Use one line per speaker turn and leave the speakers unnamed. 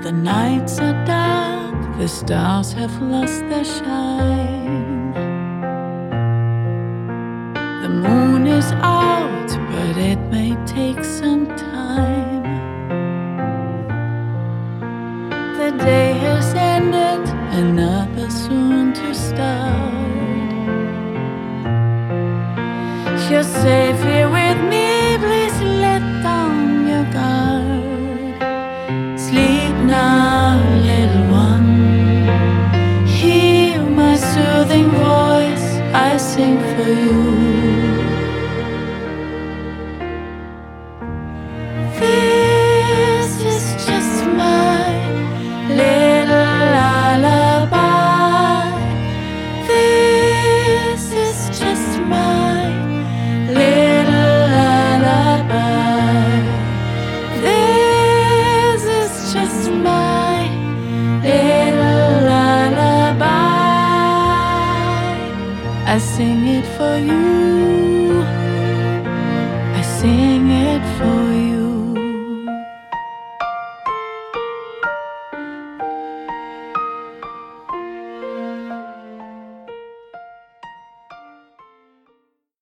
The nights are dark, the stars have lost their shine. The moon is out, but it may take some time. The day has ended, another soon to start. You're safe here with me, please let down your guard. Sleep now, little one. Hear my soothing voice, I sing for you. This is just my little lullaby. This is just my little lullaby. This is just my little lullaby. I sing it for you. I sing